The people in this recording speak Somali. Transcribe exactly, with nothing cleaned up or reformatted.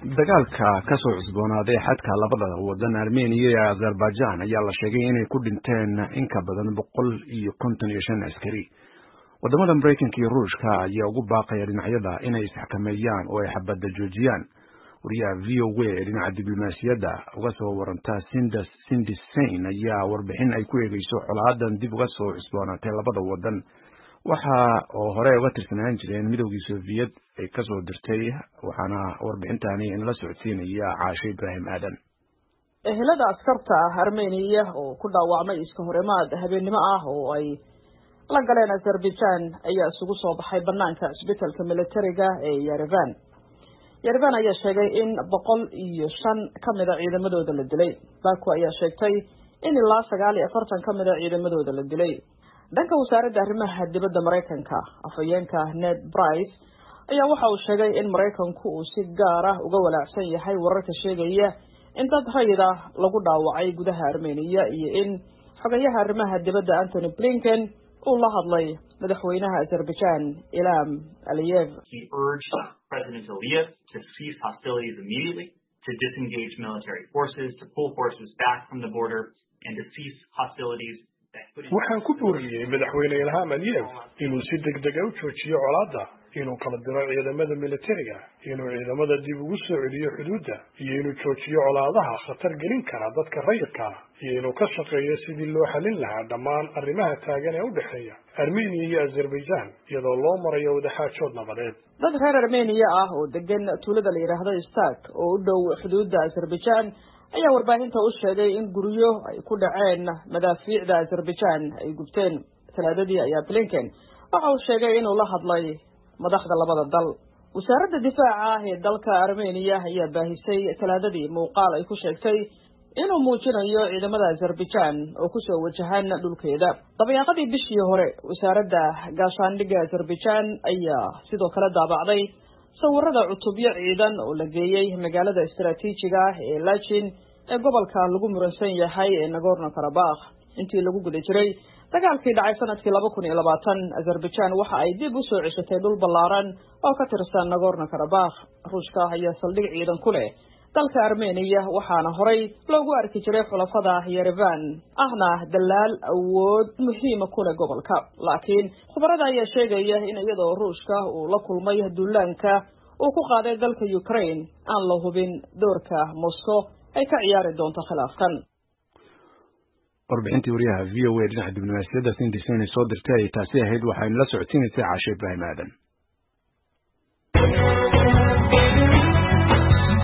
dagaalka ka soo cusboonaaday xadka labada wadan Armenia iyo Azerbaijan ayaa la sheegay inay ku dhinteen in ka badan boqol iyo konton iyo shan askari. Wadamada Mareykanka iyo Ruushka ayaa ugu baaqaya dhinacyada inay isxakameeyaan oo ay xabadda joojiyaan. Wariyaha V O A ee dhinaca diblomaasiyadda uga soo waranta Cindy Saine ayaa warbixin ay ku eegayso xaaladahan dib uga soo cusboonaatay labada wadan waxa oo hore uga tirsanaan jireen midowgii Soviet ay ka soo dirtay waxaana warbixintani in la socodsiinaya Caashay Ibrahim Aadan. ehelada askarta Armenia oo ku dhaawacmay iska horimaad habeenimo ah oo ay la galeen Azerbaijan ayaa isugu soo baxay banaanka isbitaalka militariga ee Yerevan. Yerevan ayaa sheegay in boqol iyo shan kamid ah ciidamadooda la dilay. Baku ayaa sheegtay in ilaa sagaal iyo afartan kamid ah ciidamadooda la dilay. dhanka wasaaradda arrimaha dibadda Mareykanka afhayeenka Ned Price ayaa waxa uu sheegay in Mareykanku uu si gaar ah uga walaacsan yahay wararka sheegaya in dad rayid ah lagu dhaawacay gudaha Armenia iyo in xogayaha arrimaha dibadda Anthony Blinken uu la hadlay madaxweynaha Azerbaijan Ilham Aliyev. He urged President Aliyev to cease hostilities immediately, to disengage military forces, to pull forces back from the border, and to cease hostilities. waxaan ku booriyay madaxweyne Ilham Aliyev inuu si degdeg ah u joojiyo colaadda, inuu kala diro ciidamada militariga, inuu ciidamada dib ugu soo celiyo xuduudda, iyo inuu joojiyo colaadaha khatar gelin kara dadka rayidka ah, iyo inuu ka shaqeeyo sidii loo xalin lahaa dhammaan arrimaha taagan ee u dhexeeya Armenia iyo Azerbaijan iyadoo loo marayo wadaxaajood nabadeed. dad reer Armenia ah oo degan tuulada la yiraahdo Istak oo u dhow xuduudda Azerbaijan ayaa warbaahinta u sheegay in guryo ay ku dhaceen madaafiicda Azerbaijan ay gubteen. Talaadadii ayaa Blinken waxa uu sheegay inuu la hadlay madaxda labada dal. wasaaradda difaaca ee dalka Armenia ayaa baahisay talaadadii muuqaal ay ku sheegtay inuu muujinayo ciidamada Azerbaijan oo ku soo wajahan dhulkeeda. dabayaaqadii bishii hore wasaaradda gaashaandhigga Azerbaijan ayaa sidoo kale daabacday sawirada cutubyo ciidan oo la geeyay magaalada istiraatiijiga ah ee Lachin ee gobolka lagu muransan yahay ee Nagorno-Karabakh. intii lagu guda jiray dagaalkii dhacay sanadkii laba kun iyo labaatan Azerbaijan waxa ay dib u soo ceshatay dhul ballaaran oo ka tirsan Nagorno-Karabakh. Ruushka ayaa saldhig ciidan ku leh dalka Armenia waxaana horay loogu arki jiray xulafada Yerevan ahna dalaal awood muhiim ah ku leh gobolka. laakiin khubarada ayaa sheegaya in iyadoo Ruushka uu la kulmay duulaanka uu ku qaaday dalka Ukraine aan la hubin doorka Moscow ay ka ciyaari doonto khilaafkan. warbixintii wariyaha V O A dhinaca diblomaasiyadda Cindy Saine soo dirtay taasi ahayd waxayna la socodsiinaysay Caashay Ibrahim Aadan.